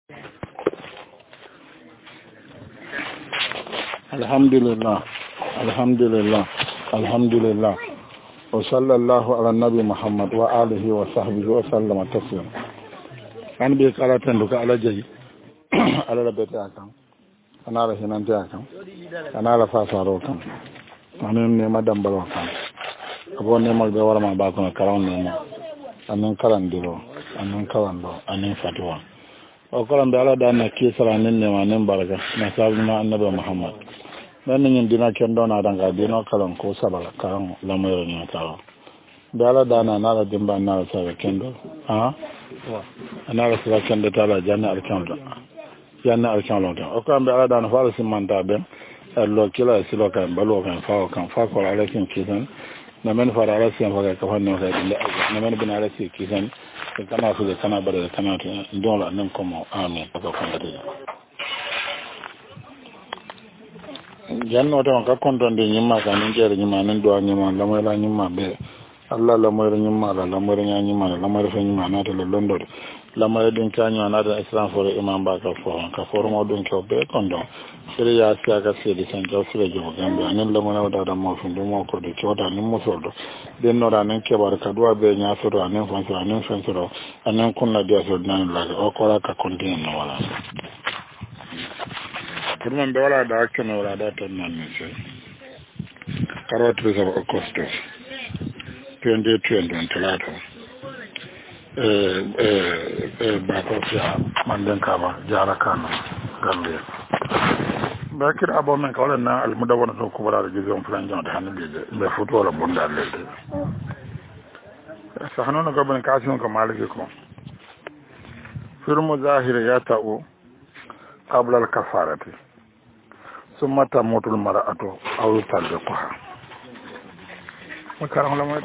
Alhamdulillah, alhamdulillah, alhamdulillah. Wa sallallahu ala nabi Muhammad wa alihi wa sahbihi wa sallama taslima. An bi karatan duka alaji ala rabata akan. Ana la hinan ta akan. Ana la fasaro kan. Anan ne madan balo kan. Abo ne mal be wara ma ba ko karan ne mo. Anan karan diro, anan karan do, anan fatwa. O karan be ala da na ke saranin ne ma nan baraka na sabu na annabi Muhammad. Dan yin dina kendo na danga dino kalan ko sabala kan lamar ne tawo da ala dana na la dimba na la sabe kendo ana la sabe kendo tala janna alkando o kan be ala dana fara simanta be lo kila silo kan balo kan fa ko ala kin kidan na men fara ala sin fa ka fanno ka na men bin ala sin kidan kana su da kana bare kana to dole nan kuma amin ka fanda da janno to ka kontonde nyimma ka nin jere nyimma nan do nyimma la moy la nyimma be Allah la moy nyimma la moy nya nyimma la moy fe nyimma na to le londo la moy dun ka nya na da islam for imam ba ka for mo dun ko be kondo sire ya sia ka se di san ko sire jo gambe anen la moy da da mo fu do mo ko de ko da nim mo so do den no da nan ke bar ka do be nya so do anen fon so anen kunna dia so nan la o ko la ka kontinu no wala Kurman da wala da ake na wala da ta nan ne sai. Karatu da Augustus 2020 talata. Ba ko ya mandan ka ba jara Kano Gambia. Ba kira abo men kawala na almudawwana to kubara da gizo plan jan da hanin da be foto wala bunda lede. Sahano na gaban kasin ka malike ko. Firmu zahiri ya ta'u qabla al-kafarati. ثم تموت المرأة أو تلقها وكرم لما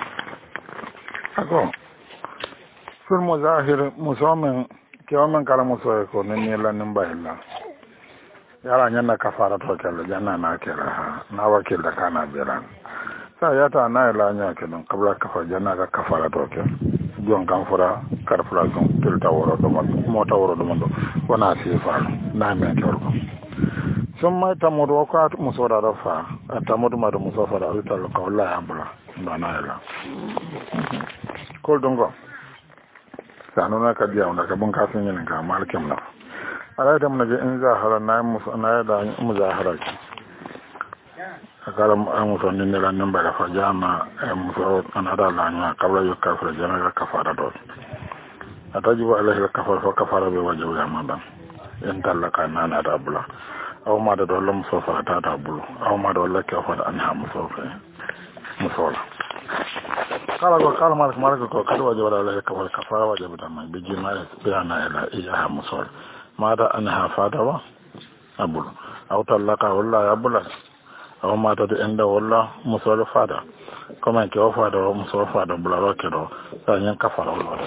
أقول في المظاهر مسومن كيومن كلام مسويكو نني لا نمبا إلا يلا نينا كفارة وكلا جانا ناكلا ناوكل كانا بيران سياتا نايلا نياكلا قبل كفا جانا كفارة وكلا جون كان فرا كارفلا جون تلتا ورو دمان موتا ورو دمان ونا سيفال نامن كوركو sun mai tamudu ko muso da rafa tamudu ma da muso fara ita ka wallahi ambula ba na ila kol dongo sanu na ka biya wanda ka bun kasin yin ka malkin na alai da mun je in zahara na muso na da muzahara ki akala muso ne ne nan ba da fajama muso an ada la nya kabla yu kafara jana ka kafara do atajibu alaihi kafara fa kafara be wajibu ya madan in talaka na na da bula aw ma da dole musofa ta ta bulu aw ma da wala ke fa an ha musofa musola kala ko kada waje wala la ka wala kafara waje bidan mai biji ma bayana ila iya musola ma da an ha fata wa abulu aw talaka wala ya bula aw ma da inda wala musola fada kuma ke wa fada musola fada bula ro ke do sanyan kafara wala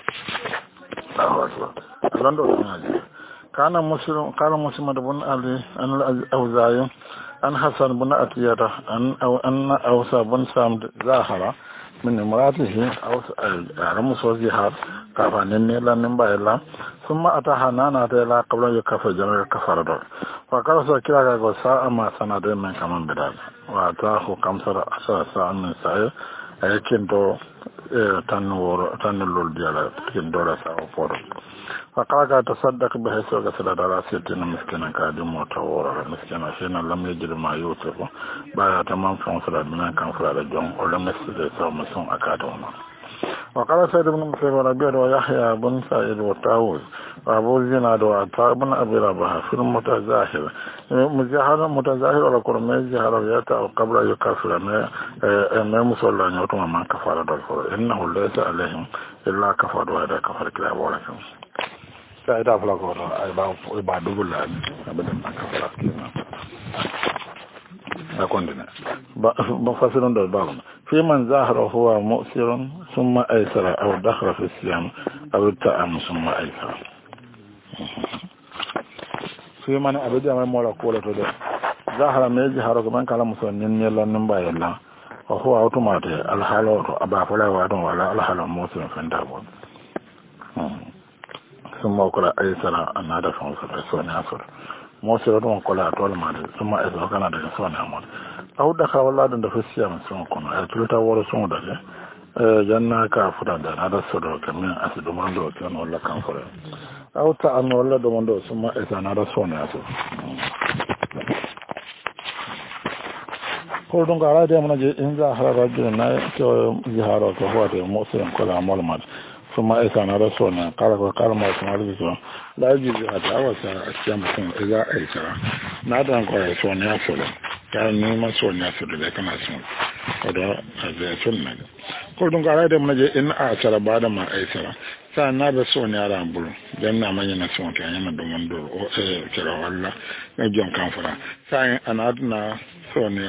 lando ne كان مسلم بن علي أن الأوزاعي أن حسن بن أتية أن أوسى بن سامد ظاهرة من امرأته أو رمس وزيهار كافان النيلا نمبا إلا ثم أتاها نانا تيلا قبل يكفر جميع الكفر دور وقال سكيلا ساعة ما سنادين من كمان بدال وأتاه كمسر أشار ساعة من ساعة أيكين تنلول ديالا كين دورا ساعة فورا فقال تصدق به سوى سلا دارا سيتنا مسكنا كادم وتورا مسكنا شينا لم يجد ما يوسف بايا تمام فون سلا بنا كان سلا جون ولم يسد سوى مسون أكادونا وقال سيد بن مسير وربيع ويحيى بن سعيد وطاووس وابو زيناد وعطاء بن ابي رباح في المتظاهر متظاهر ولا كرم يظهر يتا قبل يكفر ما مصلى نيوتما ما كفر دول انه ليس عليهم الا كفر وهذا كفر كلا ولكن سيد افلاكور اي با دوغل ابدا ما كفر كنا أكوندنا بفسرون دول باغنا في من ظاهر هو مؤثر ثم أيسر أو دخل في الصيام أو التأم ثم أيسر في من أبدا ما مولا كولا تدا ظاهر ما يظهر كمان كلام مسلمين يلا نبا يلا وهو أوتوماتي الحالة أبا فلا وادون ولا الحالة مؤثر في الدابون summa ko la aysara anada fon so ne asor mo sira don ko la tol ma summa e kana daga so ne amon aw da ka wala da fasiyam son ko na tulta woro son da janna ka fuda da ada so do kamen asidu mando kan wala kan fore aw ta an wala do mando summa e sana da so ne asor ko don gara da mun je in za har rajul na to zihara ko hote mo sira ko la mol mat summa e sana da so ne kala ko kala ma so mali so la ji a da wasa a cikin mutum iza aisha na dan ko so ne asor ya ni ma so ne asor da kana so da zai sunna ko don gara da mun je in a tsara ba da ma aisha sa na da so ne ara bulu dan na manya na so ta yana da mun do o kira walla na jon kan fara sa anadna so ne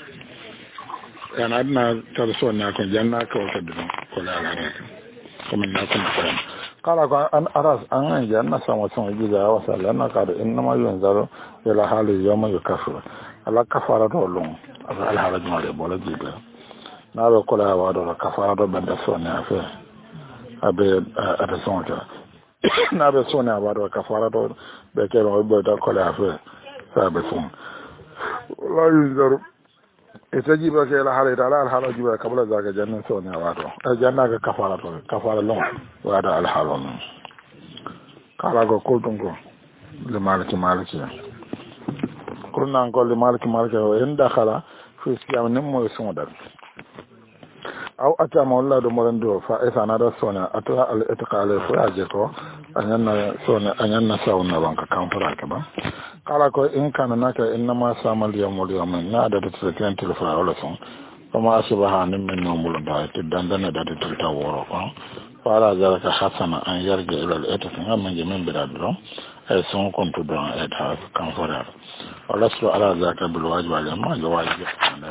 anadna ta so ne ko janna ko ta do ko la la kuma na kuma fara kala ko an aras an janna sama son gida wa sallana ka da inna ma yunzaru ila hali yawma yakfur ala kafara to lon ala alharaj ma de bola jibe na be kola wa do kafara do banda sone afa abe ada sonta na be sone wa do kafara do be ke ro be do kola afa sa be son la yunzaru itajiba ke la hali ala alharaj jibe kabla zaka janna sone wa do janna ka kafara lon wa da alhalon kala go kultungo le maliki kurna ko le maliki o en dakhala fi siyam nim mo sundal aw atama walla do morando fa esana da sona atwa al itqala fa aje ko anyanna sauna banka kamfara ka ba kala ko in kana naka inna ma samal yawmul yawmin na da tsakan tilfa wala son kuma subhanan min numul da dandana da tilta woro ko fara zalaka hasana an yarga ila al itqan amma jamin bidadro ay son kontu don et ha kamfara wala su ala zaka bil wajib al amma ga wajib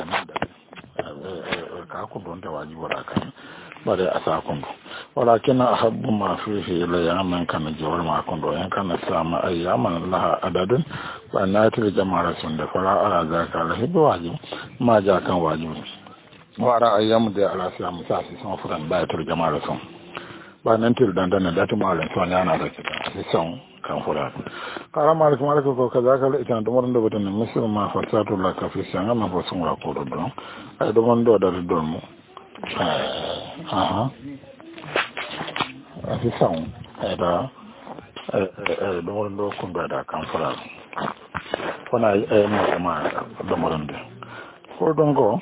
ka ku don ta wajibi wala kan bare asa kun walakin ahabbu ma fihi ila yaman kana jawal ma kun do yan kana sama ayyaman laha adadun wa natil jama'a sun da fara ala zaka la hibu wajib ma ja kan wajibi wa ara ayyam da ala samu sasi sun furan ba tul jama'a sun ba nan til dandana da tuma ala sun yana da kita sun kan fura kala malik ko kaza kala ita da mun da batan musulman ma fatatu la kafi sanga ma bo sun ra ko do ay do mon do da do mu asi sang ada do mon do kun da kan fura kona mo ma do mon do ko don go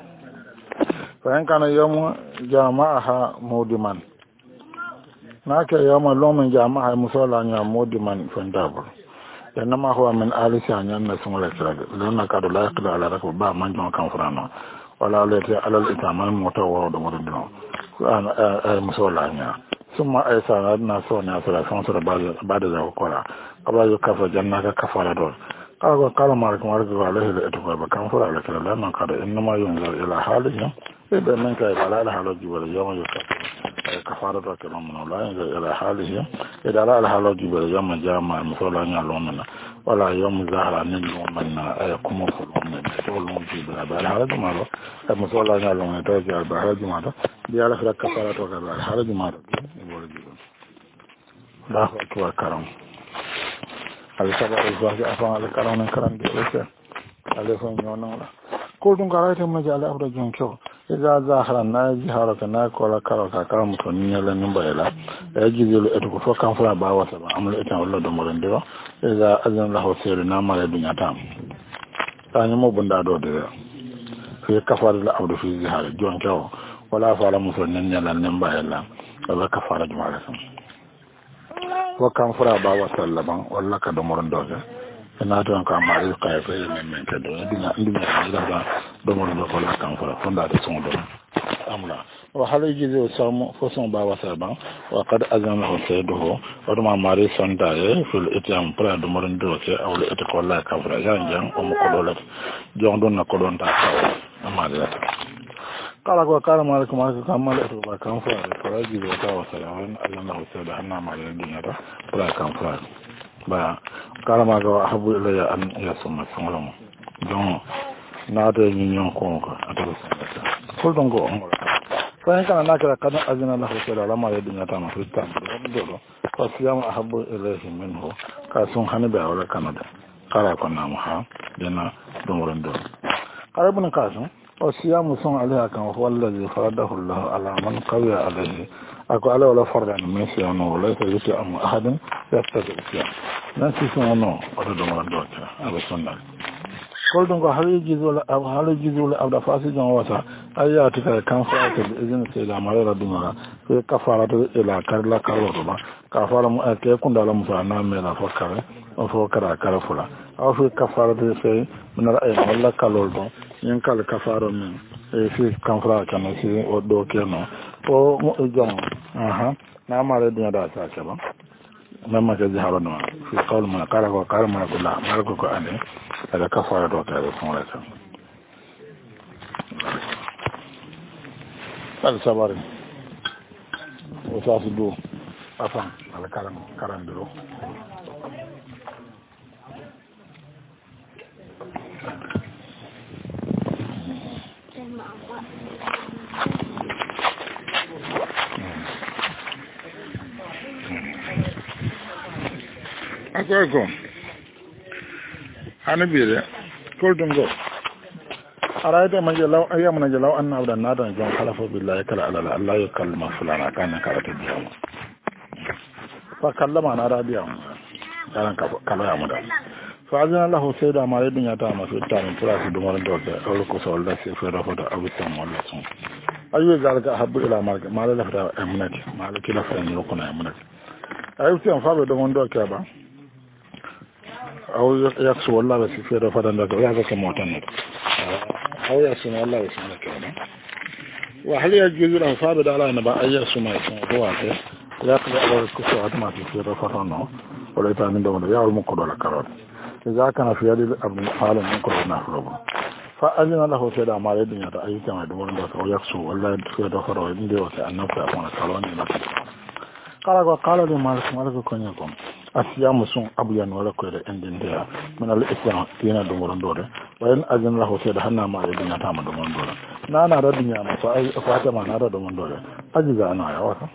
fayan kana yamu jama'a mudiman nake yawma lomin jama'a musalla nya mudiman fandabo yana ma huwa min alisa nya na sungula kira lonna ka do la qala ala rakba ba man jon kan furano wala lati ala itamal mota woro do modo no an musalla nya summa aysa na so na sura son sura ba da ko la aba yo kafa janna ka kafara do kala mar ko alaihi da to ba kan fura ala kira lonna ka do inna ma yunzar ila halihi idan man ka ala halaji wala yawma yukafa kafara do ke non la ila halihi ida ala halaji wala yawma jama musalla nya lomna wala yawm zahra nin lomna ay kuma ko lomna to lomna bi ala halaji maro musalla nya lomna to ja ba halaji maro bi ala kafara to ka ala halaji maro wala ji la ko karam al sabar zaji afa al karam de wese ale fon nyona ko dun garata mo jala abda jon kyo iza zahara na jihara kana kola karo ka kara mutun ne lan bayala ya jizilu eto ko kan fara ba wata ba amul ita wallahi do moran diro iza azan lahu sayru na mala dunya tam tani mo bunda do de fi kafara la abdu fi zihara jon kyo wala fara mutun ne lan bayala wala kafara jumala sam ko kan fara ba wata laban wallahi ka do moran do ina don ka mari ka fe men ka do dina da do mo do ko la kan fara fonda de son do amla wa halaji zo samu fo son ba wasa ba wa qad azama ho sayduhu wa ma mari sonda e fil itam pra do mo do ke awle et ko la kan fara yan o mo ko do la jon don na ko don ta amade la kala ko kala mari ko mari ka mali to ba kan fara ko raji do ta wasa an Allah ho sayda anna mari dunya da pra kan fara ba kala ma ga habu ila an ya summa summa don na da yin ko ata ko don go on fa kana na kala kana azina la ko la ma ya dunya ta ma fita do فصيام أحب إليه منه كاسون حنبه ولا كندا قال كنا محا دينا دمرن دور قال ابن قاسم وصيام صوم عليها كان هو الذي فرضه الله على من قوي عليه أكو على ولا فرض من صيامه وليس يصيام أحد يستطيع الصيام ناسي صومه ولا دمرن دور هذا سنة قلت هل يجوز لأبدا فاسد واسع أياتك كان فاتد إذن سيدا مريرا دمرا في كفارة إلى كارلا كارلا كفارة يكون دالا مسانا ميلا فكرة وفكرة كارفلا أو في كفارة في من الأيام ولا كالولدو ينكال كفارة من في كفارة كان في ودوكينا ومؤجم نعم على الدنيا دا ساكبا مما كجهرنا في قول من قال وقال من الله مالك أني هذا كفارة وكذا سمعت الصبر وتصدو أفهم على كلام درو أكوكم أنا بيرة كل دنجو أرأيت ما جلوا أيام جلوا أن أبدا نادر جون خلفه بالله كلا على الله يكلم فلان كان كارت اليوم فكلم أنا راديا كان كلا يا مدام فأذن الله سيدا ما يدني أتام في التاريخ تراث دمار الدوكة أو لكوس ولا سيفرة فدا أو السام ولا سون أيوة ذلك أحب إلى مالك ما له فدا أمنك مالك لا فدا يكون أمنك أيوة سام فابد دمار الدوكة با أو يكسو والله بس في رفض عندك ويعزك موتنك أو يكسو والله بس عندك وهل يجوز له فابد على نبا أي يكسو ما يكسو هو أكي يقضي على الكسو عدما في رفض عنه ولا يتعلم دونه يعلم مقود ولا كرار إذا كان في يد الأبن حالا مقود ونحلوه فأذن له سيدا ما يدني أي كما يدور عندك أو يكسو والله في رفض ويدني وكأنه يكون كالوني لك قال لي مالك كونيكم asiyamu sun abuyan wala ko da endin da min al-islam tina do moron dole wayan azin lahu sai da hanna ma da dunya ta ma do moron dole na da dunya ma fa ai fata ma na da do moron dole ajiga ana ya wata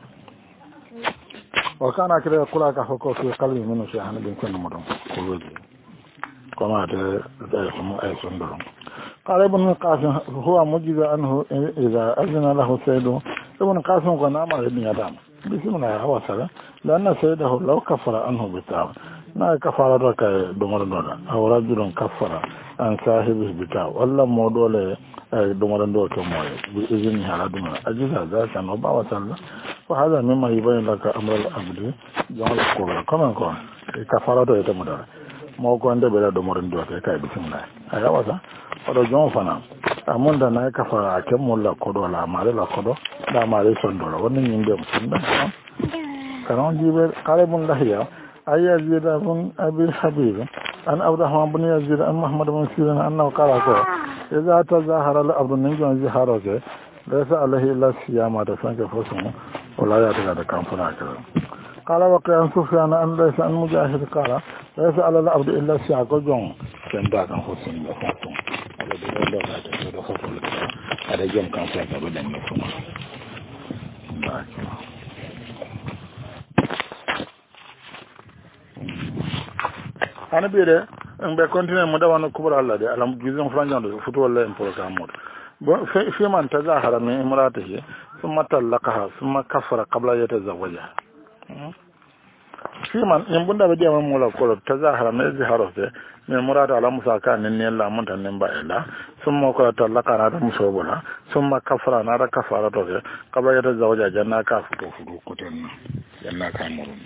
wa kana kira kula ka hoko fi qalbi min shi hanan bin kun moron ko waje kuma da kuma ai sun do قال ابن القاسم هو مجيز عنه إذا أذن له سيده ابن القاسم قال نعم الدنيا دام بسم الله هو سلا لأن سيده لو كفر عنه بتاع ما كفر ذاك دمر دولا أو رجل كفر عن صاحبه بتاع ولا موضوع دمر دولا كموي بإذن على دمر أجل هذا كان أبا وسلا وهذا مما يبين لك أمر الأبد جعل القرآن كمان كون كفر ذاك يتمدر ما كون ده بلا دمر دولا كاي بسم الله هذا وسا odo jon fana amunda na kafara akemulla kodo la mare la kodo da mare sondora wonni nyinde musunda kanon jibe qalibun lahiya ayazid ibn abi habib an abdurrahman ibn yazid an muhammad ibn sirin annahu qala ko idza tazahara al abdu min jon zihara ke laysa alayhi illa siyama da sanke fosun wala ya daga da kamfuna ka qala wa qan sufyan an laysa an mujahid qala laysa ala al abdu illa siyama ko jon ken da kan fosun da fatun ada jom kan saya tak boleh nak ana bire be continue mo dawano kubra Allah de alam gizon franjan do futu wala en programme mod bo fi man tazahara min imratihi thumma talaqaha thumma kafara qabla yatazawwaja fi man in bunda be jama mo la ko tazahara min ziharote min murata ala musa ka nin ne la mun tan ba ila thumma ko talaqa na da muso bola thumma kafara na da kafara to qabla yatazawwaja janna ka futu ko ten janna ka murun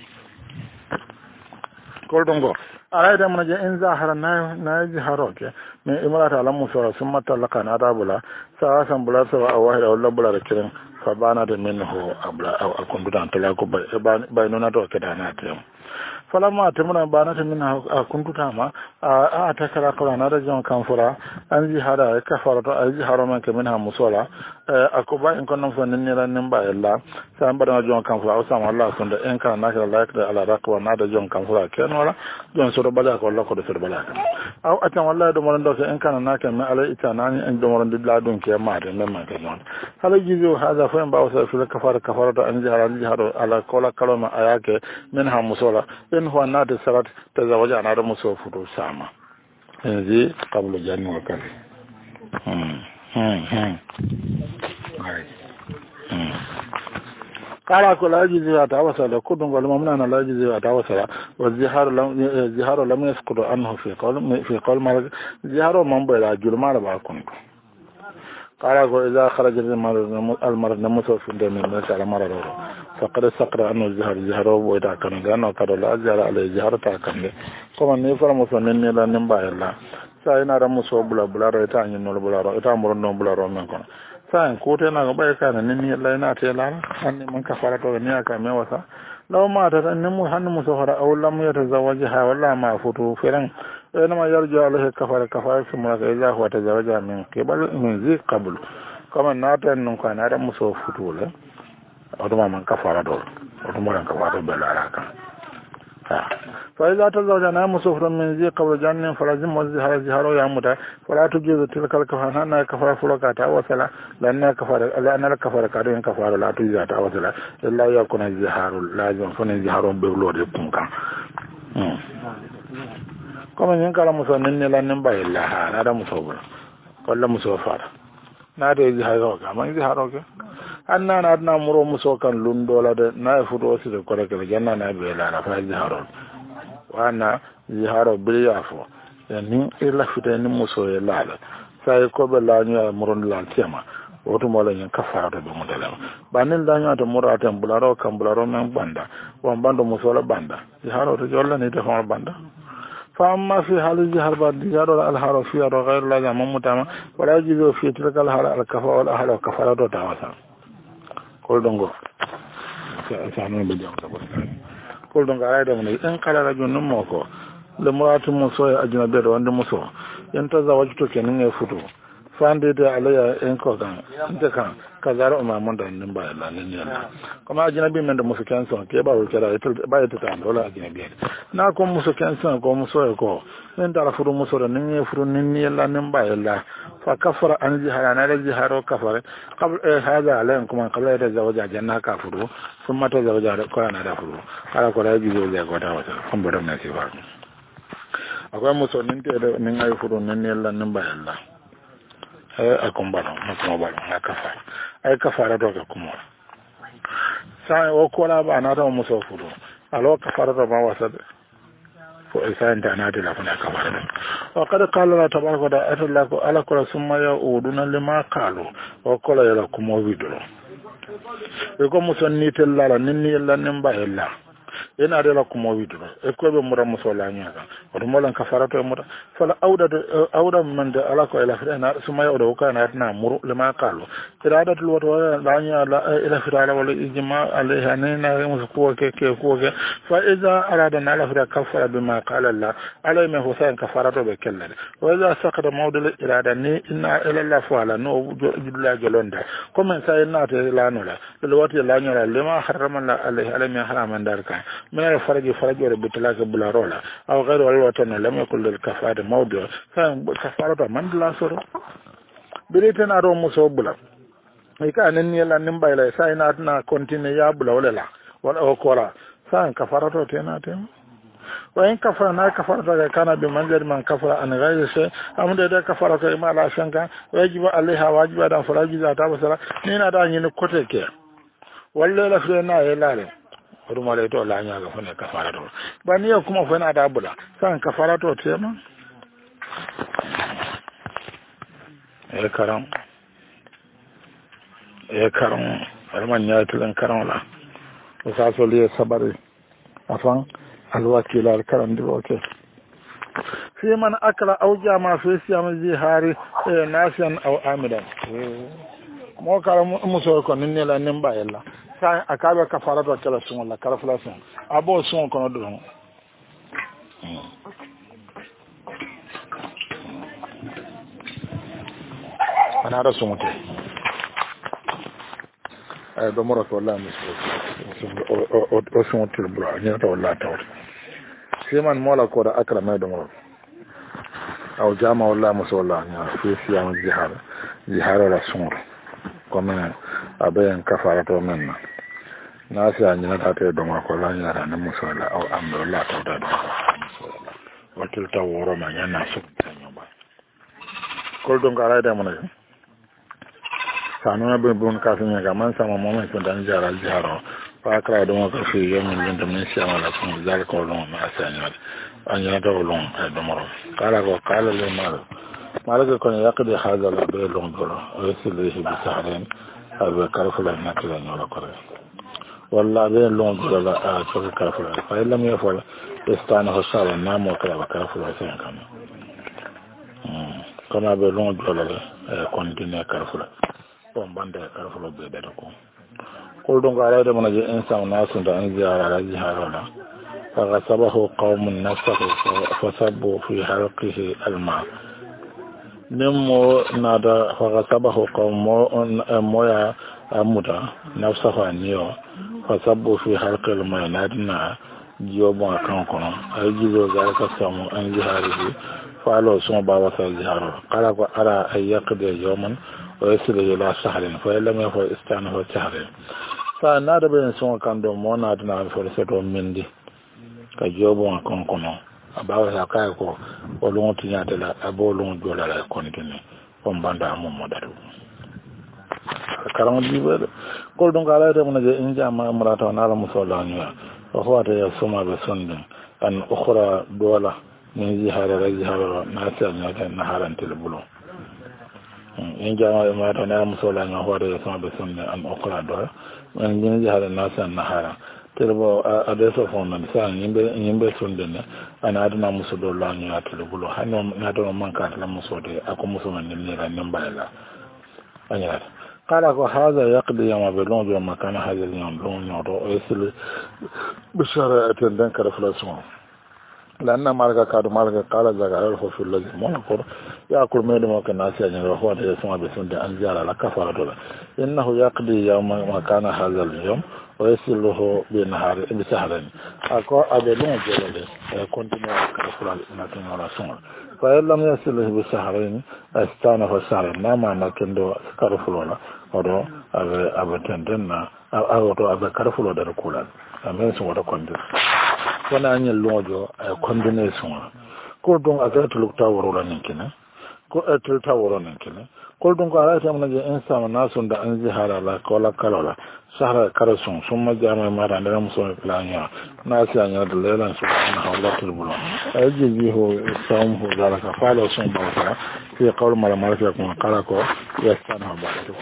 koldongo araida mun je in zahara na ziharoke min imrata ala musa thumma talaqa na da bula sa san bula sa wa wahida wala bula da kirin fa bana da minhu abla aw akundudan talako bay nona to kedana tem falama temuna bana ta minha akunduta ma a ta kala kala na da jon kanfura an zihara kafara to ay zihara man minha musola akoba in konon fa nin ran nin ba illa san bada jon kanfura o sama Allah sun da en kan na kala like da ala rakwa na da jon kanfura kenora jon so bala ko lokko do so bala aw atan wallahi do mon do ke en kana naka me ala itanani en do mon dilla dun ke ma de men ma ke non hala jizo hada fa en ba wasa fi kafara to an jiharo ala kola kaloma ayake min ha musola in huwa nadi salat tazawaja na da muso fudu sama yanzu qablu janni wa kali قال كل أجل يتوسل كل قول ممنع لا أجل يتوسل والزهار لم يسقط عنه في قول مرض زهار من بلا جرم باكون قال إذا خرج المرض نمسه في الدم ليس على مرض فقد سقط عنه الزهار وإذا كان لأنه قد لا أجل عليه زهار تاكن كما نفر مسلمين لا نبا الله سأينا رمسه بلا ريتان ينول بلا ريتان مرنون بلا رمين كون sa'in ko ta yana gaba ya kana nini Allah yana ta yala hannu man ka fara to ne aka mai wasa law ma ta nan mu hannu mu sahara aw lam ya tazawaji ha walla ma futu firan ina ma yarju alaihi kafara su mu ga ya huwa tazawaja min qibal min zi qabl kama na ta nan ka na da mu so futu la wato ma man ka fara to wato mu ran ka fara bela alaka فإذا تزوج نام سفر من ذي قبل جنة فلازم الزهار يموت فلا تجوز تلك الكفارة أنها كفارة فلوكاتا وصلا لأن الكفارة كارين كفارة لا تجوز وصلا إلا يكون الزهار لازم فن الزهار بغلود يكونك كما ينكر مسلمين لأن نبأ الله هذا مسوبر كل مسوفر نادي الزهار كما الزهار anna na adna muro muso kan lundola de na fudo sire kore ke janna na be la fa ziharo wana ziharo biliyafo yani ila fite ni muso ye lala sai ko be la nyu muro la tema woto mo la nyen kafara to be mo dala banin da nyu to muro atam bularo kan bularo men banda wan bando muso la banda ziharo to jolla ni to fa banda فأما في حال الجهر بعد الجهر الحر فيها غير لازم ممتما ولا يجوز في تلك الحال الكفاء والأهل والكفارة تعوسا كل دونغو سانو بيجام كل دونغو على دونغو إن قال رجل نموكو لمرات موسى أجنبي وند موسى ينتزوجت كنين يفوتو فاندي عليا إنكو كان إنت كان كذا ما من دون نبأ الله نيانا كما أجنبي من دم مسكين كي باو كذا باي تتعامل ولا أجنبي ناكم مسكين كم مسويكو من تعرف فرو مسورة نيني فرو نيني الله نبأ الله فكفر عن جهار أنا الجهار وكفر قبل هذا عليكم قبل يتزوج جنة كفروا ثم تزوج كلنا كفروا على كل يجوز ذلك وتوسل هم بدهم نسيبار أقول مسورة نيني فرو نيني الله نبأ الله akumbalo makumobalo akafara ay kafara do ka kumo sa o kola ba na do muso fudo alo kafara do ba wasade fo isa nda na de la fana kafara wa qad qala la tabaraka da atallako ala kula summa ya uduna lima qalu o kola ya kumo vidolo e ko muso ni tellala ninni yalla nimba yalla ina de la kumo vidolo e ko be mura muso la nyaga o mo lan kafara to mura fala awda man de ala ko ila fina suma yawda ko kana na muru lima qalu iradatul wa la nya la ila fira wala ijma alaiha nina musu ko ke fa iza arada na la fira kafara bima qala la alai me husain kafara to be kellade wa iza saqada mawdul irada ni inna ila la fala no judla gelonda comme ça ina te la no la le wati la nya lima harrama la alaiha alai me haraman darka من الفرج بطلاق بلارولا أو غير الوطن لم يكن للكفارة موضوع فكفارة من لا سر بريتنا رو مصوبلا إذا أنني لا نمبا إلى سايناتنا كونتيني يا بلا ولا لا ولا أكورا ساين كفارة تيناتهم وإن كفرنا كفارة كان بمنزل من كفر أن غير شيء أمد ده كفارة ما لا شنكا ويجب عليها واجب أن فراجي ذاتا وسلا نينا دا ينكوتك ولا لا فرنا يلالي rumale to la nya ga fune kafara to ba ni kuma fa na da bula san kafara to tema e karam alman ya tulan karam la o sa so liye sabari afan alwakil al karam di oke fi man akala aw jama fi siyam zihari nasian aw amidan mo karam muso ko ninne la nimba yalla akabe kafara to kala sun la kala flasun abo sun kono do ana rasu mutu ay do moro ko la miso o sun mutu bro nya to la taw siman mola ko da akra may do moro أو جامع ولا مسؤولا في صيام الزهار ولا سمر كما أبين كفارة منا ناس يعني نتاتي دوما كلا يرى مسؤولا أو أمر الله تودا مسؤولا وكلتا ورما ينا سبت كل دون كرايدا من سانونا بون كافين كمان سما مومن كنت جارا الزهار فأكره دوما في يوم من من صيام ولا سمر ذلك ولون أسانيا أن يدعو دمرهم قال للمال مالك كون يقضي هذا الأبي لون دولار ويسليه بسحرين أبي كارفلا نكلا نولا كره والله أبي لون دولار أشوف كارفلا فإن لم يفعل استانه الشعر النام وكلا كارفلا سين كان كون أبي لون دولار كونتيني كارفلا ومبند كارفلا بيدركم قل دونك على ده من إنسان ناس عند على جهارنا فغصبه قوم نفسه فصبوا في حلقه الماء نمو نادا فغصبه قوم مويا أمودا نفسه أنيو فصبوا في حلق الماء نادنا جيوبا كانكونا أيجيزو ذلك السامو أن جهاره فعلوا سمو بابا سجهاره قال أرى أن يقضي يوما ويصل إلى شهر فإن لم يفعل استعنه شهر فنادا بين سمو كان دو مو نادنا فرسطو مندي ka jobo en konkono abawa ya kay ko o lon tinyade la abo lon jola la kontine on banda mum modatu karam dibe ko don gala de mon je inja ma amrata na la musalla nya o hawata ya suma be sonde an ukhra dola min zihara rajhara na ta nya ta na harantil bulo inja ma ta na musalla nya hawata ya suma be sonde an ukhra dola min zihara na ta na haran terbo adesso fondan sa nyimbe sundene ana aduna muso do la nya telebulo hano na do manka la muso de ako muso man ni la nyambala anya qala ko hada yaqdi yama bilon do makana hada yam lon do esil bishara atendan kara flason لأن مالك كادو مالك قال زغار هو في الذي منقر يأكل ميد ما كان ناسي أن هو يسمع بسند أنزال على كفارة إنه يقضي يوم ما كان هذا اليوم ويصله بنهار بسهرين أكو أبلون جلله كونتينيو كفارة ناتين ولا سمر فإن لم يصله بسهرين استانه السهرين ما نكندو كفارة ولا أبتندنا أو أبكرفلو دركولا أمين سوى كوندس wana anyi lojo combination ko don azatu lukta worola ninkina ko etilta woro ninkina ko don ko arata mun je insama nasun da an zihara la ko la kalola sahara karasun summa jama mara da muso planya na si anya da lelan subhanahu wa ta'ala bulwa aji biho sam ho dala ka falo sun ba ta fi qawl mala mala fi kun qala ko yastana ba ta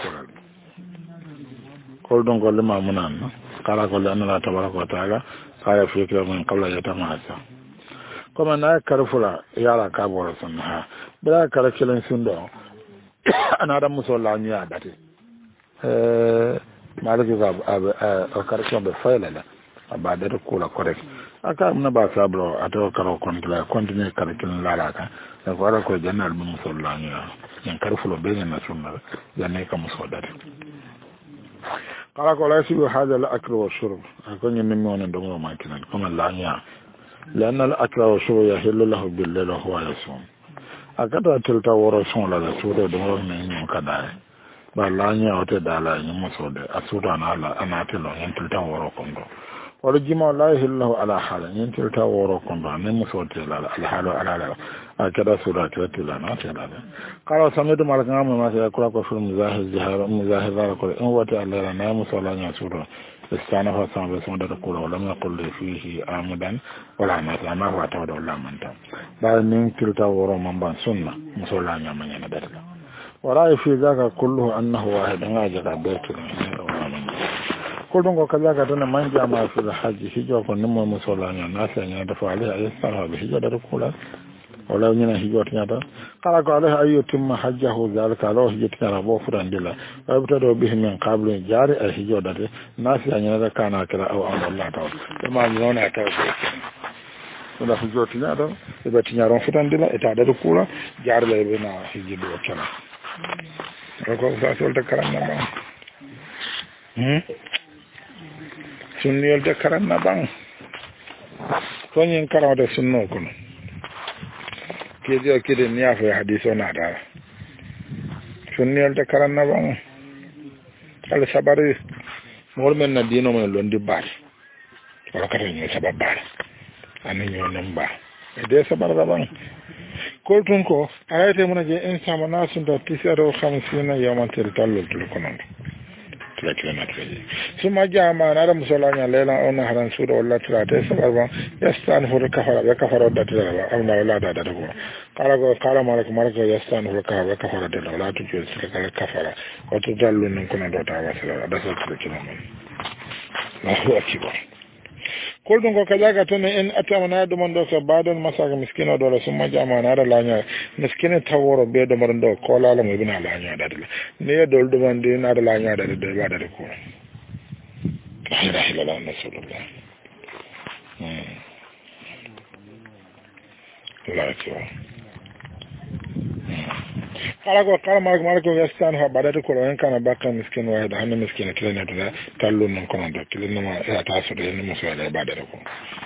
ko don ko le mamunan qala ko la na tabaraka wa ta'ala kaya fikira min qabla yatamasa kuma na karfula yara ka bora sunna da karkilan sundo ana da musalla ni adati malaki ga a karkilan be failala ba da kula correct aka mun ba sabro ato karo kontla continue karkilan lalaka da kwara ko jannal bi musalla ni yan karfulo be na sunna yanne ka musodati قال قال هذا الأكل والشرب أكون ينمون دمو ما كنا كما لا لأن الأكل والشرب يحل له بالليل وهو يصوم أكذا تلتا ورسول لا سورة دمو من كذا بلا نيا وتدالا يمسود أسورة أنا تلو ينتلتا وركم ورجما لا يحل له على حال ينتلتا وركم نمسود لا الحال على كذا سورة تلا ناتلا قال سمعت مالك نعم ما سيقرأ في المزاهر ذلك إن وتعالى نعم صلى الله عليه وسلم استعنى فسام بسم الله تقول ولم يقل فيه عمدا ولا مثلا ما هو تعود ولا منتا بعد من كلتا ورا من بان سنة مصلى نعم من يندرك ورأي في ذاك كله أنه واحد عاجل بيت كلهم كذاك تنا من جاء في الحج هجوا فنمو مصلى نعم ناس يندفع عليه يستعنى بهجوا دركولا ولا ينا هجوت نادا قال عليه أي تم حجه ذلك على هجت كان أبو فرندلا وابتدوا به من قبل جاري الهجوت ده ناس يعني كان كلا أو أمر الله تعالى ما ينون أتوقع ولا هجوت نادا إذا تنيرون فرندلا إتعدد كولا جاري لبنا هجد وكلا ركوب فاسول تكرم نبان سنيل تكرم نبان كونين كرام ده سنو كنا kejo kide ni afa hadiso na da sunni alta karanna ba al sabari mol men na dino men londi bar wala kata ni sababbar ani nyonem ba e de sabar da ban koltun ko ayate mun je insama nasun da tisaro 50 yaman tel tallo tul konon lakina tsaye suma jama na da musalanya lela ona haran su da wallahi tirata sabar ba yastan hu kafara ba kafara da tirata ba amna wala da da ko kala malaka yastan hu kafara da wala to je suka kala kafara wato dallu nan kuna da ta wasala da sai kina mun na huwa kiba koldun ko kajaga to en atamana do mon do so badon masaka miskino do summa jama na da lanya miskino taworo be do mon do ko lala mo bina lanya da dala ne do do man de na da lanya da ba da ko la ilaha illallah rasulullah la ilaha kala ko kala mal ko yastan ha badata ko en kana bakka miskin wa da hanno miskin tilene to tallu non kono do tilene ma ta so de mo so da badata ko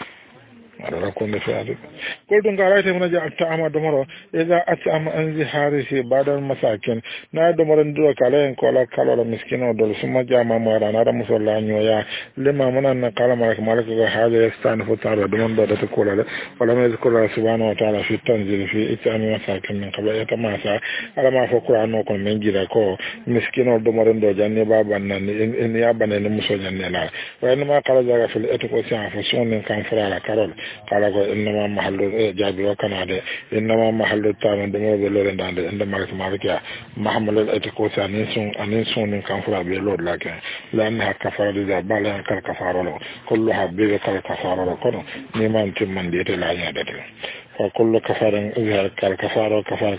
ara ko ne faade ko dum ga rayte mun ja ta ama do moro e ga atti am anzi harisi badal masakin na do moro ndo kala en ko la kala miskino do suma jama mara na da musalla nyoya lema mun an kala malaka ga hada yastan fu tara do mon do da ko la wala me ko la subhanahu wa ta'ala fi tanzil fi itami masakin min qabla yatamasa ala ma fo qur'an ko men jira ko miskino do moro ndo janne baban nan en ya banene muso janne la wa ma kala jaga fil etiko sa fo sonen kan fara karol kala ko innama mahallu jabi wa kanade innama mahallu tamen de mo be lore ndande ende malika mahammad etiko sa anin sun kan fara be lord lake lan ha kafara da bala kal kafara lo kullu habbi kal kafara lo kono ni man timman de te la nya de fa kullu kafaran izhar kal kafara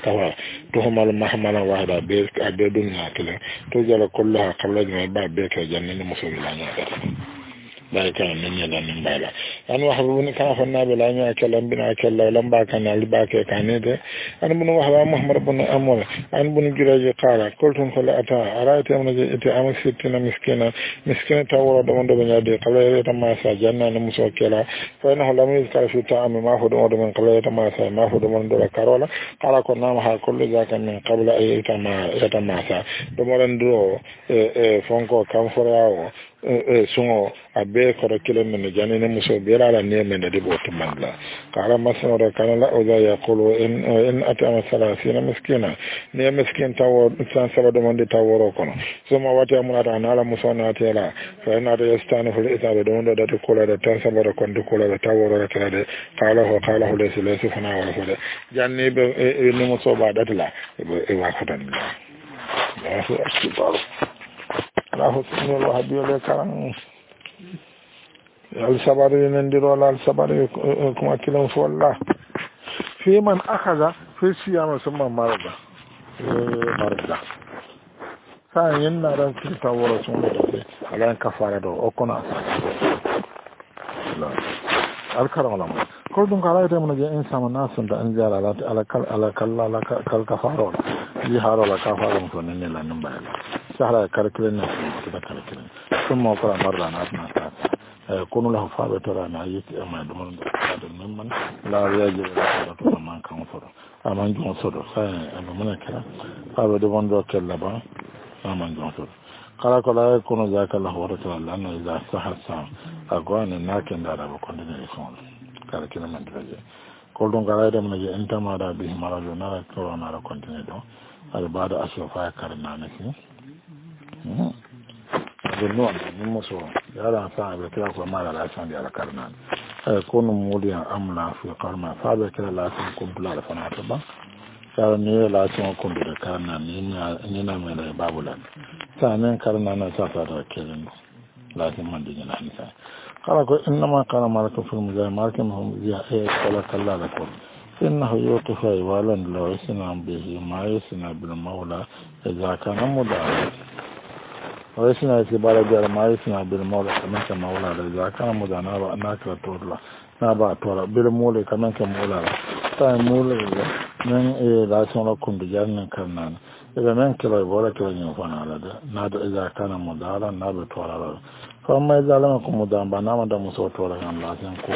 to homal mahamala wahda be ade dunya tele to jala kullu ha qabla ma be ke janni musul la nya de لا كان من يلان بالا أنا وحبوني كان فنا بلا نيا كلام بنا كلا لمبا كان لباك كان ده أنا بنو وحبا محمد بن أمور أنا بنو جراج قال قلتم خلا أتا أرأيت من جئت أم ستنا مسكينة تورا دمون دمون يدي قبل يتما سجنا نمسوا كلا فإنه لم يذكر في طعام ما هو دمون دمون قبل يتما سا ما هو دمون دمون كارولا قال كنا مها كل ذاك من قبل أي يتما سا دمون دمون فونكو كم فراو sungo abe koro kilen men jani ne muso bera la ne men de botu mandla kala masoro kana la oza yaqulu in atama salasina miskina ne miskin tawo san sabado monde taworo kono suma wata munata nala muso na tela fa na de stanu ful itabe do ndo da ko la da tan sabado kon de ko la da taworo la tala de kala ho le sile sufana wala fole janni be ni muso ba datla e wa khatan la so akbar Allahu subhanahu wa ta'ala karan al sabari nandiro al sabari kuma kilan fu Allah fi man akhadha fi siyama summa marada sai yin na ran kita woro sun da ala kafara do okona al karam lam ko dum kala ite mun je insama nasun da an jara ala kal kafaro yi haro la kafaro ko ne la namba sahara karkilen na da karkilen sun mo fara marra na asna ta kunu la fa be tora na yi ma dum da memman la yaje da to man kan foro aman jon sodo sai an mun kala fa be do bondo kella ba aman jon sodo kala kala kunu zaka la hawra ta Allah na za sahasa agwana na ken da ba kon ne fon karkilen man draje ko don kala da mun je entama da bi marajo na to na ra kontine do al bada asofa karna na ki non non so yara sa be kira ko mala la san ya karnan kono muliya amna fi qarma fa be kira la san kumbula da fanata ba sara ne la san kumbula karnan ni na mele babulan sanan karnan na sa da kirin la san man dinya na nisa kala ko inna ma kana malaka fi muzay malakin hum ya kala kala la ko innahu yuqifa walan law isna bihi ma yusna bil maula idza kana mudar ويسنا يتبالا جار ما يسنا بالمولى كمان كمولى إذا كان مدانا ناكرا تورلا نابا تورا بالمولى كمان كمولى تاي مولى من لا تنرى كنت جارنا كرنان إذا من كلا يبولا كلا ينفعنا على ده نادو إذا كان مدالا نابا تورا فأما إذا لم يكن مدانا بناما دا مسوى تورا كان لازم كورو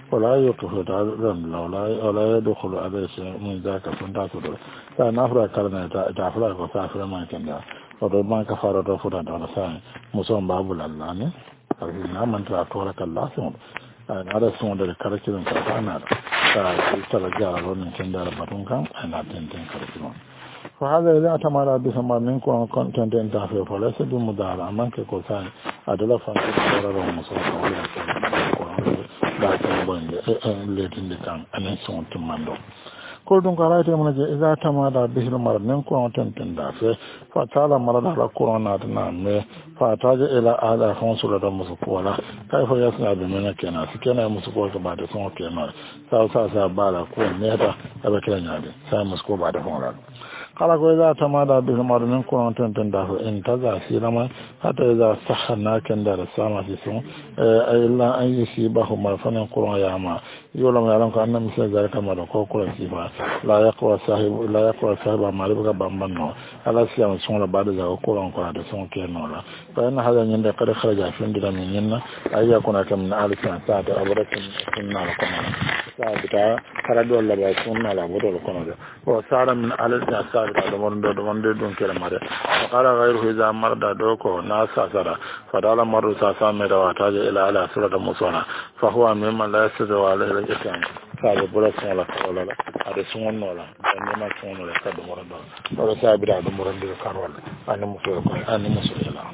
ولا يقف ذنب ولا يدخل عليه شيء من ذاك فانتاسو فنفر كرنا تعفلا وسافر ما كان ودما كفارة فتا دون سان مسلم باب الله ne na manta to raka Allah sun ada sun da karakin ka ana ta tara jara wannan kin da batun kan ana tantan karakin فهذا إذا اعتمد بسمار منكم كنت انتهى فليس بمدارع من كوسان أدلا فانك تقرر ومصرف ولا لكن بين ليتين دكان أن يسون تماندو كل دون قرأت من إذا اعتمد به المرض منكم تنتهى فتعالى مرض على كورونا تنام فأحتاج إلى أعلى فانسولة مسكولا كيف يصنع بمنك كنا سكنا مسكولا بعد سون كنا سأل بالا كون نهدا أبكر نادي سأل مسكو بعد فون قال إذا تمادى بهم أرنين كون تنتنده انتظر سيرما حتى إذا صحنا كندر السامة سيسون إلا أن يسيبه مرفن كون ياما يولم يعلمك أن مثل ذلك مرقو كون سيبا لا يقوى صاحب مالبك بامبانو على سيام سون بعد ذلك كون سون كينولا فإن هذا يندى قد خرج في ندر من ينا أي يكون كمن آل سنة أبرك سنة لكم سابتا خرجوا الله بسنة لابد لكم وصار من آل سنة da don kira mare qala ghayru idha marda doko na sasara fadala maru sasa me da wata je ila ala surata musona fa huwa mimman la yasdu ala al-islam fa bula sala wala ada sungon nola ne ma sungon la ka do morando do sa bi da do morando karwal an muso ko an muso ila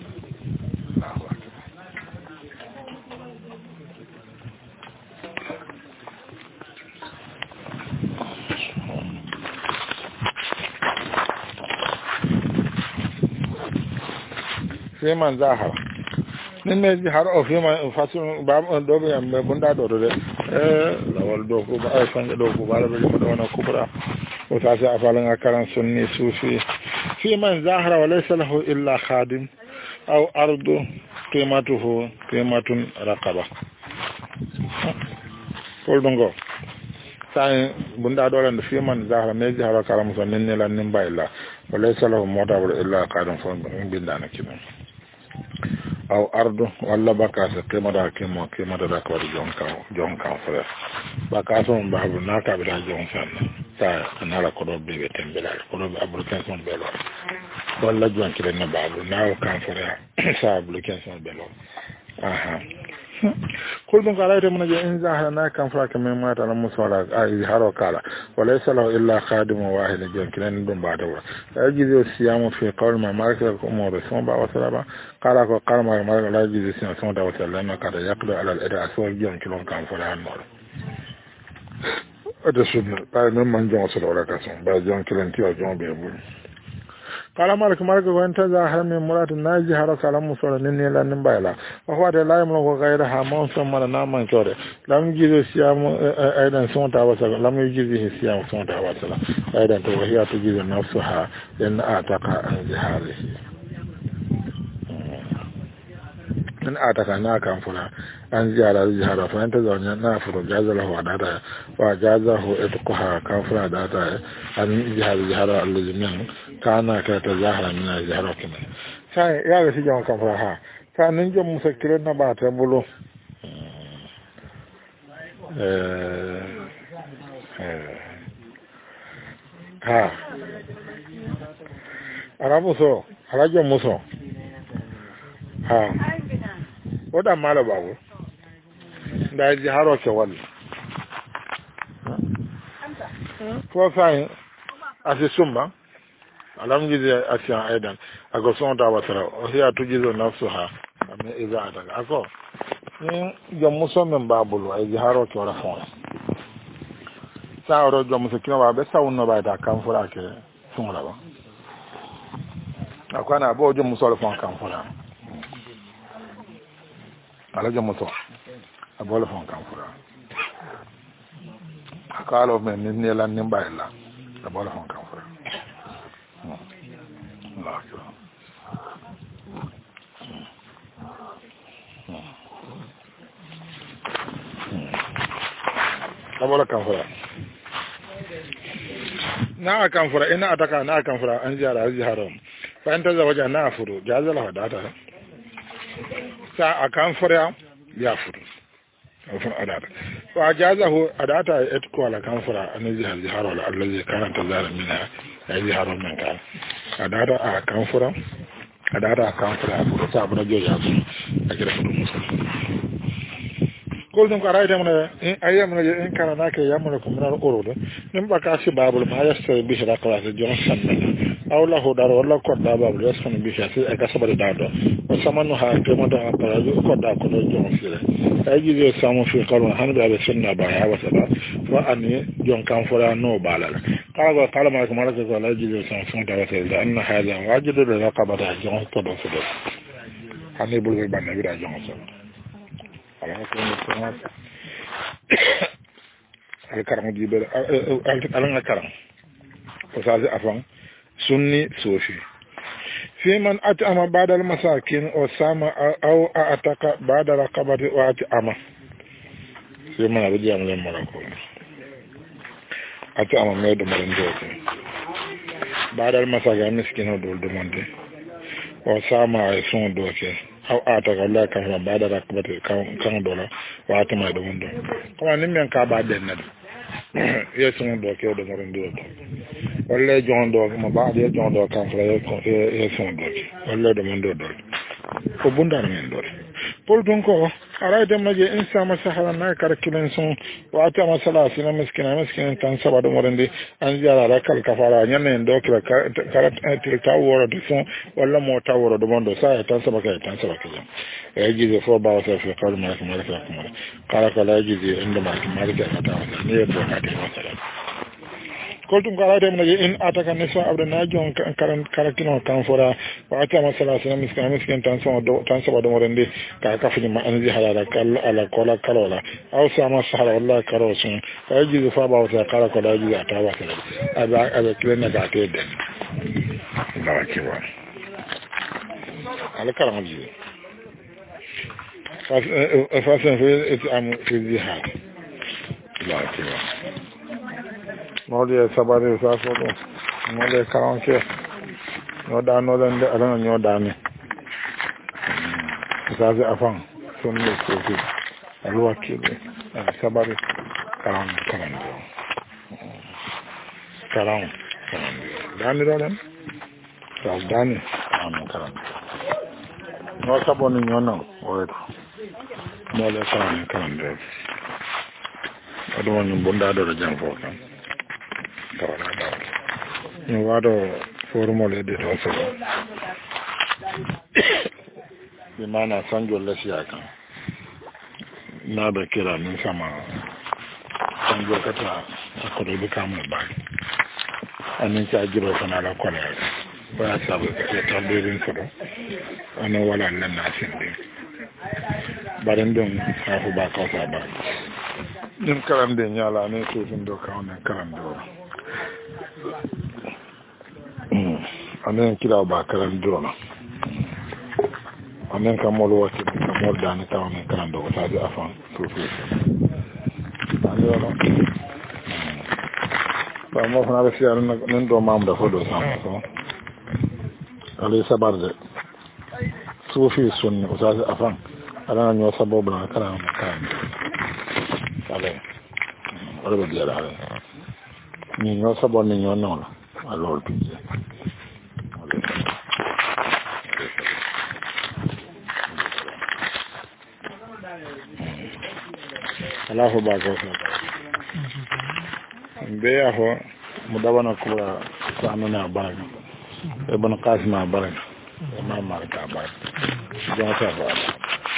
في من ظاهر نمي ظهر او في من فاسون باب دوب يم بندا دورو ده لول دوكو با فان دوكو با بي مدونا كبرى وتاسي افالن كران سني صوفي في من ظاهر وليس له الا خادم او ارض قيمته قيمه رقبه قول دونغو sai bunda dolan da fiman zahara ne zahara karamu sannin ne lan nin bayla walaysa lahu mawda'u illa qadan fa bin dana kidan aw ardu walla bakasa kemada kemada da ko jon kan fere bakaso mbabu naka bi da jon san ta nala ko do be tembela ko do application belo walla jon kidan na babu nawo kan fere sa application belo aha كل من قرأت من إن ظهرنا كان فراك من ما ترى مسوارا إظهار كلا وليس له إلا خادم واحد جن كلن دون بعده يجوز الصيام في قول ما مالك الأمور ثم بعد وسلام قال ما مالك لا يجوز الصيام ثم بعد وسلام قد يقدر على الأداء سوى جن كلن كان فرا النور هذا سنة بعد من جون سلوا ولا كسم بعد جن كلن تيا جون بيبون قال مالك وانت ظاهر من مراد الناجي هرس على مصر نني لا نبايلا وهو لا يملك غيرها من ثم لا من كره لم يجوز الصيام ايضا سنة وسلا لم يجوز الصيام سنة وسلا ايضا وهي تجوز نفسها ان اعتق عن ظهاره من اعتق ناكا فلا an ziyara zihara fa ta zaune na furu jazala wa data wa jazahu itqaha kafra data an zihara allimin kana ka ta zahara min zihara kin sai ya ga shi jama'a kafra ha ka nan jin musakirin na ba ta bulo ha arabu so alajo muso ha oda mala babu da ji haro ke wani ko sai asi sumba alhamdulillah asiya aidan ago son da watara o hiya tujizo nafsuha amma iza ataka ako ni jom musomen babulu ay ji haro ke wala fon sa oro jom musikina ba be sawno ba ta kan fura ke sunula ba akwana bo jom musol fon kan fura ala jom muso abola fon kan fura akalo men ni lan ni bayla abola fon kan fura abola kan fura na kan fura ina ataka na kan fura an ziyara haram fa anta zawaja na furu jazala hadata sa akan fura ya furu ofin adada وأجازه أداتا إتكو على كنفرة أن يزهر الذي كانت تزال منها يزهر من كان أداتا كنفرة أداتا كنفرة أبو سابنا جوجا أجرى فتو مسلم قلتم قرأيت من أيام من إن كان هناك يملك من الأرض نبقى كاسي بابل ما يستوي به رقلاس جون سنة أو له دار ولا قد بابل يسكن به شيء أكسب دار وسمنها كما دار قد قد جون سيره أجي سامو في قرن هن بأبي سنة بايا وسلا فأني جون كان فلا نو بالا قال ما كم لك قال أجي سامو دار وسلا أن هذا واجد الرقابة جون قد سلا هني بقول بنا بيرا جون سلا alkaram di bere alanga karam ko sa afan sunni sofi fi man at'ama ba'da al-masakin wa sama aw ataka ba'da raqabati wa at'ama fi man abdi amle morako at'ama medo marendo ba'da al-masakin miskino dol demande wa sama ay son doke aw ataka la ka ba'da raqabati kan dola wa at'ama do mundo kuma nimmen ka ba den yesun do ke do marendo walla jondo mo ba de jondo kan fra yesun do walla do mondo do ko bundar men do pol don ko ara dem na je insa masahala na kar kilen son wa ata masala sina miskina tan sabado morende an jara rakal kafara nyamen do kra kara ta woro do son walla mo ta woro do mondo sa tan sabaka e jize fo ba sa fi qal ma kuma rafa kuma kala kala jize inda ma kuma rafa ta ne to ka ta masala koltum ko ala dem na in ataka ne so abda na jon karakino kan fora wa ata masala sina miskin tan sabado morende ka ka fi ma anzi halala kal ala kola kalola aw sama sahara wallahi karosun ay jize fa ba sa kala kala jize ata wa sala aba kilen na ga te den ba ki wa ala karam jize fasen fi zihad la ki wa mawde sabare sa so do mawde karanke no da no den de ala no da ni sa ze afan so ni ko fi alwa kibe sabare karan dani do den sa dani karan no saboni nyono oeto mawde karan de ado woni bonda do jam fo kan no wado formule de to so bi mana sanjo lasiya kan na da kira min sama sanjo kata akoro bi kamu ba anin ta jiro kana la kona ba sabu ka tambirin so do ana wala nan na sinde barin don hafu ba ka sa ba nim karam de nyala ne so sun do ka wannan karam do anen kila ba karan drona anen ka molo wati ka mol dani taw ne karan do ta ja afan to ayo no ba mo fana be fiya nan do mam da fodo sam so ali sabarde sufi sunni o ta afan ala nyo sabobu na karan ale wala be dia la ni nyo sabon ni nyo no la lol pije Allahu bako be ya ho mudabana kula sanuna baraka ibn qasim baraka imam marka baraka jata baraka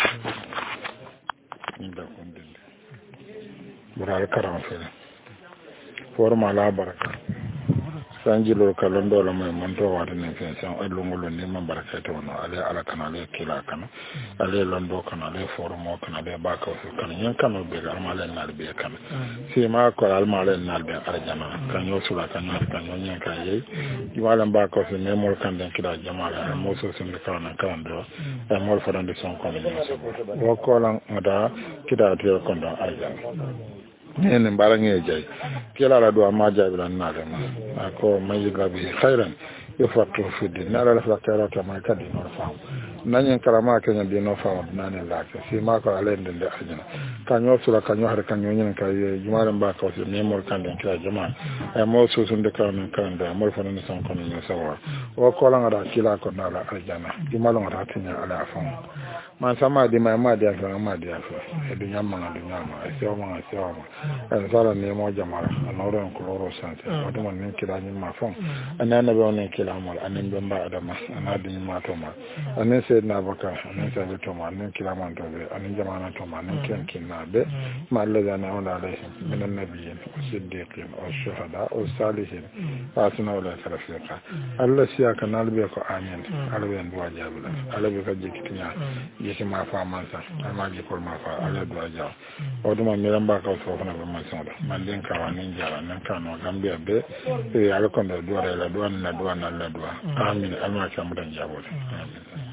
inda kundin burar karam fe forma la baraka sanjilo kalondo la mai manto wata ne fe san alungolo ne man baraka to no ale ala kana le kila kana ale londo kana le formo kana le baka so kana yan kana be almale nal be kana si ma ko almale nal be arjana kan yo sura kana kan yo nyan kan yi wala baka so ne mol kan den kila jamaala mo so sun kana kan do e mol farande son ko ne so wo ko lan ada kida te ko do arjana nene mbarange jay kila la do ma jabila nale ma ko mayiga bi khairan yafatu fi din ala la fakara ta ma kadi no fa nanyen karama kenya di no fa nane la ke si ma ko ale ndende ajina kanyo sura kanyo har kanyo nyen ka jumare mba ka so ne mor kande kira jama e mo so sunde kan da mo fa ne son kono ne sawa o ko la ngada kila ko na la ajana jumalo ngada tinya ala fa man sama di ma di afa ma di afa e du nyama na du nyama e so ma e sala ne mo jama na ron ko ro sante o dum ne kila ni ma fa anana be onen kila mo anen be mba adama anadi ma to ma anen se na baka anen se to ma anen kila man to be anen jama na to ma anen ken kin na be ma Allah na wala alaihim min annabiyyin siddiqin wa shuhada wa salihin asna wala tarafiqa Allah siya kanal be ko amin albe en duwa jabula albe ka jikitinya yesi ma fa mansa ama jikol ma fa ala duwa jaw o dum mi ramba ka so fana be man sonda man den ka wanin jara nan ka no gambia be e ala kon do duwa la duwa na duwa na la duwa amin alma ka mudan jabula amin